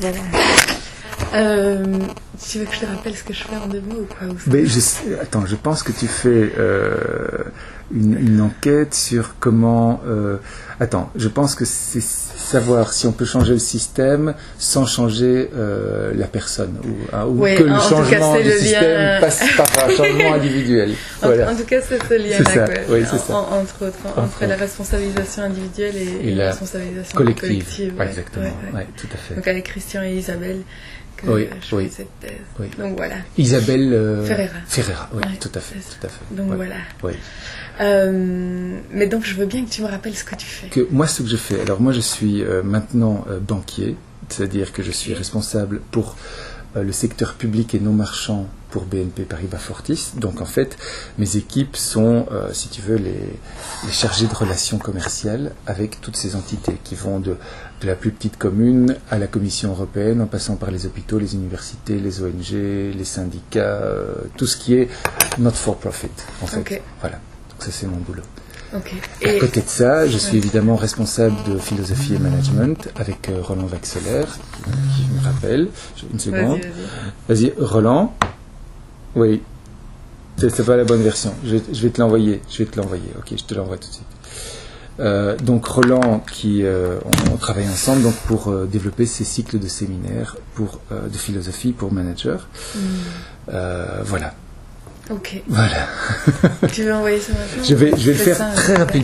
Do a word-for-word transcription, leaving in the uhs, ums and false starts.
Voilà. Euh, tu veux que je te rappelle ce que je fais en deux mots ou quoi ou Mais je, attends, je pense que tu fais euh, une, une enquête sur comment... Euh, attends, je pense que c'est savoir si on peut changer le système sans changer euh, la personne. Ou, hein, ou oui, que le en changement tout cas, du le système lien... passe par un changement individuel. en, Voilà. en tout cas, c'est ce lien-là. C'est ça, Quoi. oui, c'est ça. En, entre autres, entre, entre la responsabilisation individuelle et, et la responsabilisation collective. collective. Ouais, ouais, exactement, ouais, ouais. Ouais, tout à fait. Donc avec Christian et Isabelle, que oui, je oui. fais cette thèse. Oui. Donc voilà. Isabelle euh, Ferreira. Ferreira, oui, Ouais, tout à fait, tout à fait. Donc ouais. voilà. Oui. Euh, mais donc je veux bien que tu me rappelles ce que tu fais. Que moi, ce que je fais, alors moi je suis euh, maintenant euh, banquier, c'est-à-dire que je suis responsable pour euh, le secteur public et non marchand pour B N P Paribas Fortis. Donc en fait, mes équipes sont, euh, si tu veux, les, les chargés de relations commerciales avec toutes ces entités qui vont de, de la plus petite commune à la Commission européenne, en passant par les hôpitaux, les universités, les O N G, les syndicats, euh, tout ce qui est not for profit, en fait. Okay. Voilà. Ça, c'est mon boulot. Okay. Et à côté de ça, je suis évidemment responsable de philosophie et management avec euh, Roland Vaxelaire, qui, qui me rappelle. Une seconde. Vas-y, vas-y Roland. Oui. C'est, c'est pas la bonne version. Je, je vais te l'envoyer. Je vais te l'envoyer. Ok, je te l'envoie tout de suite. Euh, donc Roland, qui euh, on, on travaille ensemble donc pour euh, développer ces cycles de séminaires pour euh, de philosophie pour managers. Mm. Euh, voilà. Ok. Voilà. Tu veux envoyer ça maintenant? Je vais, je vais le faire simple. très rapidement.